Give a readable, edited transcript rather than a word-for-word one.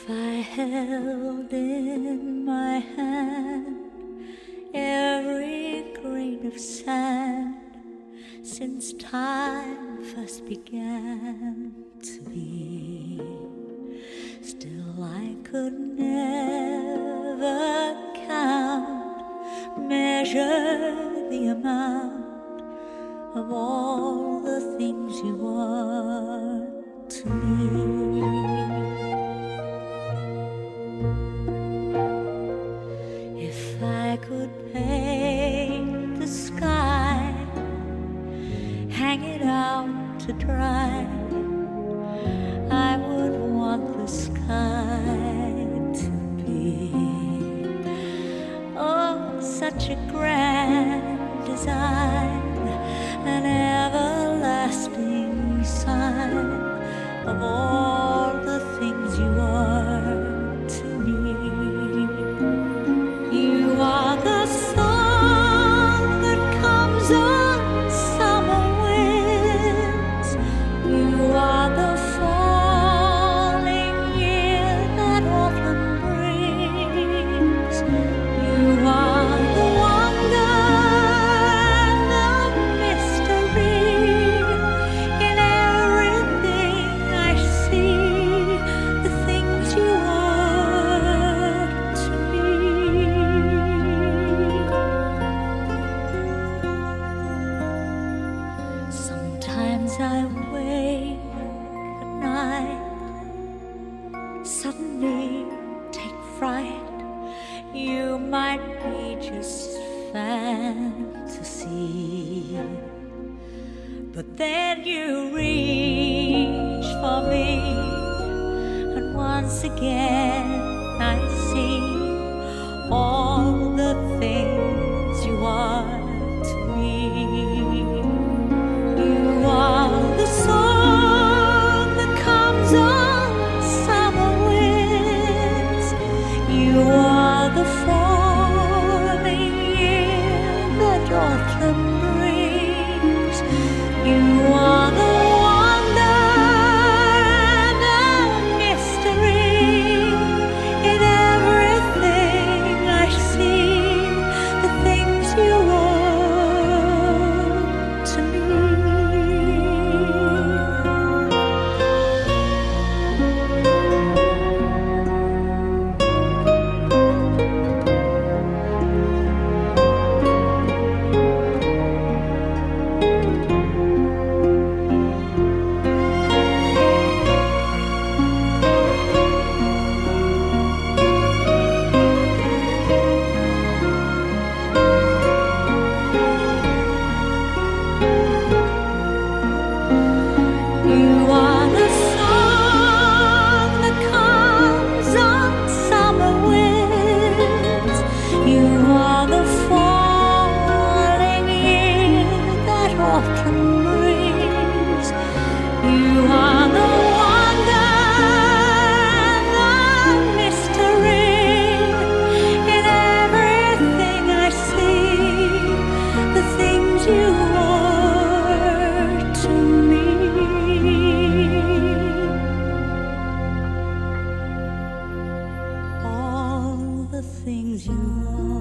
I held in my hand every grain of sand since time first began to be, still I could never count, measure the amount of all the things you are to me. If I could paint the sky, hang it out to dry, I would want the sky to be, oh, such a grand design, an everlasting sign of all the things you are to me. You are the song that comes on summer winds. You are the falling year that autumn brings. You are the wonder and the mystery in everything I see, the things you are to me. Sometimes I wake at night, suddenly take fright. You might be just fantasy, but then you reach for me, and once again I see all the things you are to me. You are the song that comes on summer winds. You are the falling year that autumn brings. You are the wonder and the mystery in everything I see, the things you are to me. You are the song that comes on summer winds. You are the falling year that autumn brings. You are the wonder and the mystery in everything I see, the things you are to me. All the things you are.